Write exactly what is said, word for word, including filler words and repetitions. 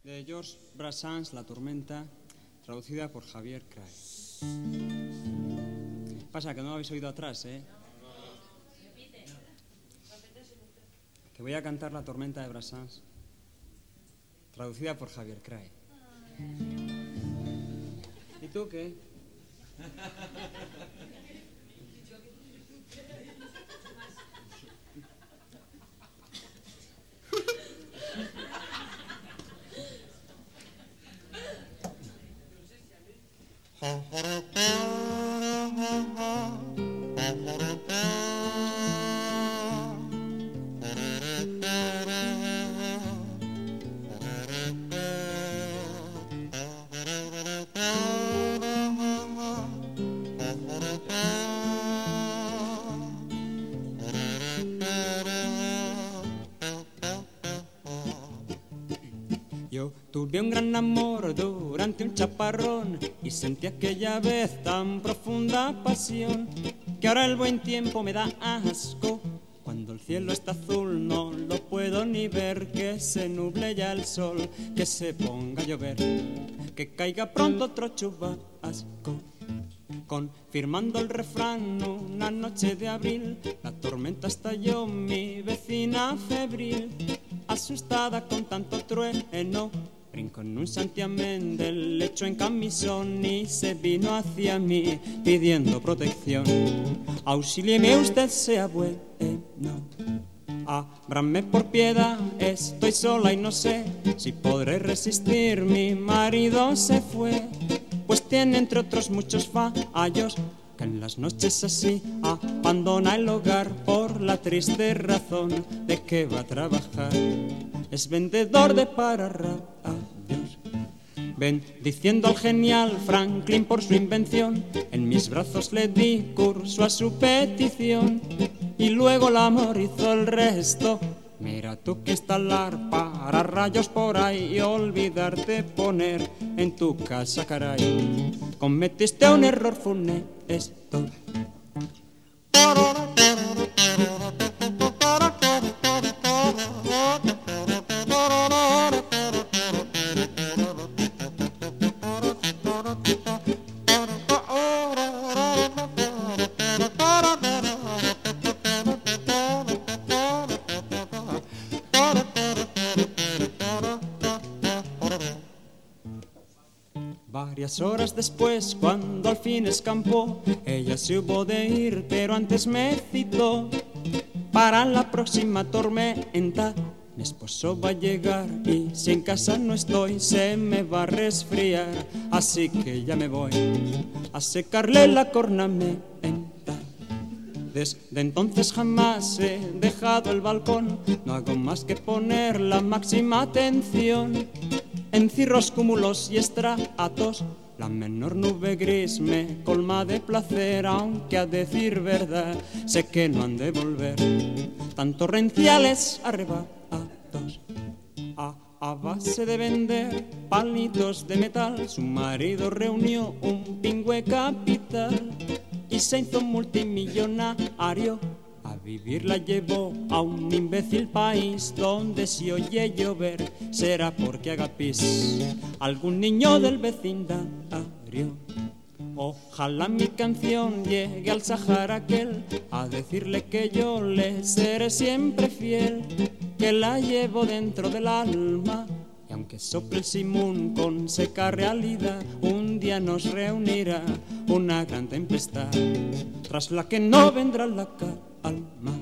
de Georges Brassens, La tormenta, traducida por Javier Crae. Pasa que no lo habéis oído atrás, ¿eh? Que voy a cantar La tormenta de Brassens, traducida por Javier Crae. ¿Y tú qué? Yo tuve un gran amor durante un chaparrón y sentí aquella vez tan profunda pasión que ahora el buen tiempo me da asco. Cuando el cielo está azul no lo puedo ni ver, que se nuble ya el sol, que se ponga a llover, que caiga pronto otro chubasco. Confirmando el refrán, una noche de abril, la tormenta estalló, mi vecina febril, asustada con tanto trueno, brincó en un santiamén del lecho en camisón y se vino hacia mí pidiendo protección. Auxílieme usted, sea bueno, ábrame por piedad, estoy sola y no sé si podré resistir, mi marido se fue, pues tiene entre otros muchos fallos, que en las noches así abandona el hogar por la triste razón de que va a trabajar. Es vendedor de pararrayos, bendiciendo al genial Franklin por su invención. En mis brazos le di curso a su petición y luego el amor hizo el resto. Mira tú que instalar pararrayos por ahí y olvidarte poner en tu casa, caray. Cometiste un error funesto. Varias horas después, cuando al fin escampó, ella se hubo de ir, pero antes me citó para la próxima tormenta. Mi esposo va a llegar y si en casa no estoy, se me va a resfriar, así que ya me voy a secarle la cornamenta. Desde entonces jamás he dejado el balcón, no hago más que poner la máxima atención en cirros, cúmulos y estratos. La menor nube gris me colma de placer, aunque a decir verdad sé que no han de volver tan torrenciales arrebatos. A, a base de vender palitos de metal, su marido reunió un pingüe capital y se hizo multimillonario. A vivir la llevó a un imbécil país donde si oye llover será porque haga pis algún niño del vecindario. Ojalá mi canción llegue al Sahara aquel a decirle que yo le seré siempre fiel, que la llevo dentro del alma. Y aunque sople el simún con seca realidad, un día nos reunirá una gran tempestad, tras la que no vendrá la calma.